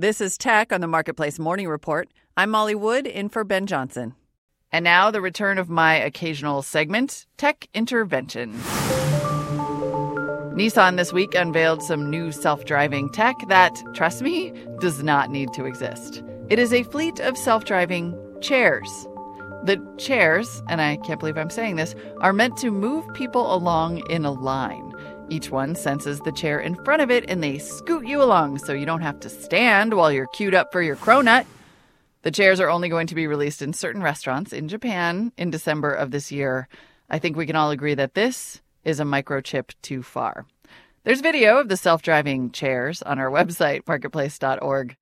This is Tech on the Marketplace Morning Report. I'm Molly Wood, in for Ben Johnson. And now the return of my occasional segment, Tech Intervention. Nissan this week unveiled some new self-driving tech that, trust me, does not need to exist. It is a fleet of self-driving chairs. The chairs, and I can't believe I'm saying this, are meant to move people along in a line. Each one senses the chair in front of it and they scoot you along so you don't have to stand while you're queued up for your cronut. The chairs are only going to be released in certain restaurants in Japan in December of this year. I think we can all agree that this is a microchip too far. There's video of the self-driving chairs on our website, marketplace.org.